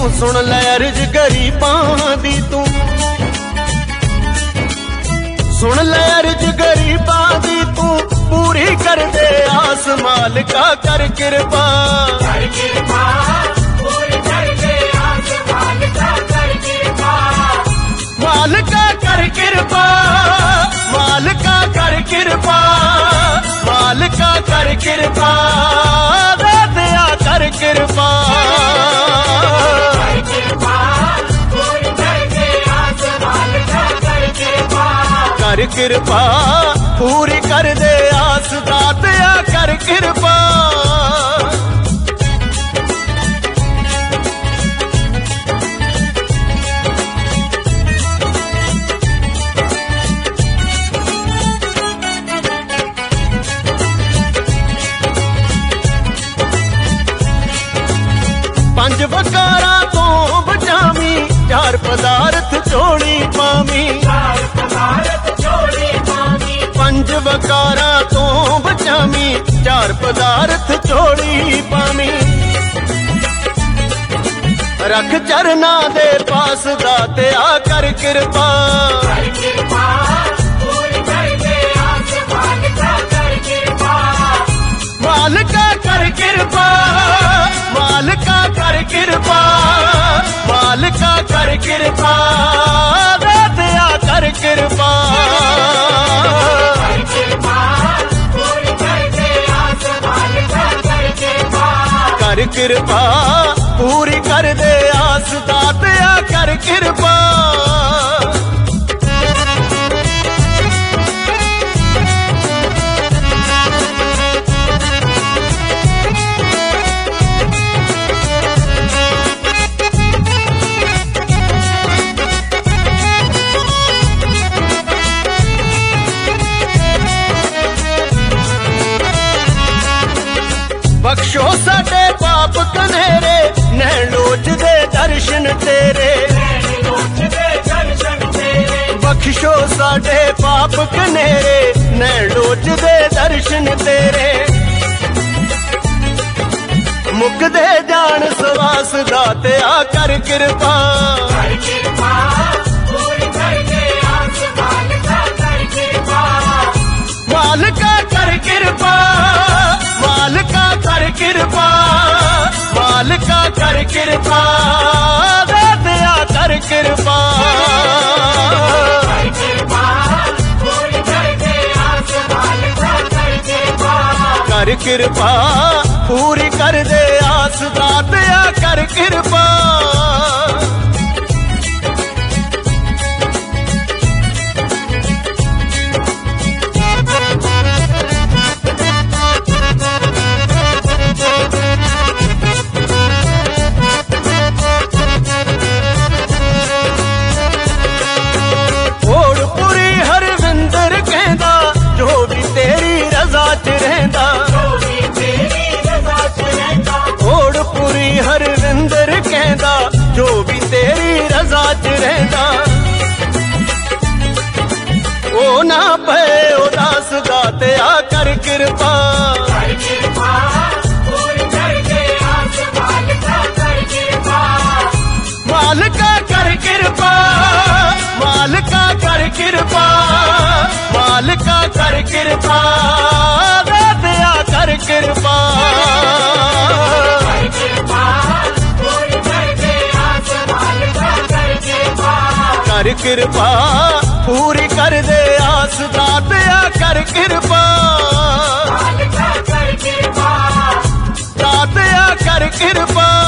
सुन ले अर्ज गरीबां दी तू, सुन ले अर्ज गरीबां दी तू, पूरी कर दे आस मालिका कर कृपा, कर कृपा पूरी कर दे आस मालिका कर कृपा, मालिका कर कृपा, मालिका कर कृपा, मालिका कर कृपा, दे दया कर कृपा, कर कृपा पूरी कर दे आस दातया कर कृपा। पंज वकारा तो बचावी, चार पदार्थ चोड़ी पावी, पंज वकारा तो बचावी, चार पदार्थ चोड़ी पावी, रख चरना दे पास दातया कर कृपा, कर कृपा पूरी कर दे आस मालिका कर कृपा, मालिका कर कृपा, मालिका कर कृपा, मालिका कर कृपा, दातया कर कृपा, कर कृपा पूरी कर दे आस दातया कर कृपा। बख्शो साडे पाप कनेरे, नैन लोच दे दर्शन तेरे, बख्शो साडे पाप कनेरे, नैन लोच दे दर्शन तेरे, मुक दे जान सवास दातया कर कृपा, कर कृपा पूरी कर दे आस मालिका कर कृपा, मालिका कर कृपा, मालिका कर कृपा, मालिका कर कृपा, दातया कर कृपा, कर कृपा पूरी कर दे आस मालिका कर कृपा, कर कृपा पूरी कर दे आस दातया कर कृपा। हरविंदर कहंदा जो भी तेरी रजा च रहिंदा, ओ ना पे उदास दातया कर कृपा, कर कृपा पूरी कर दे आस मालिका कर कृपा, मालिका कर कृपा, मालिका कर कृपा, मालिका कर कृपा, दातया कर कृपा, कर कृपा पूरी कर दे आस दातया कर कृपा, दातया कर कृपा।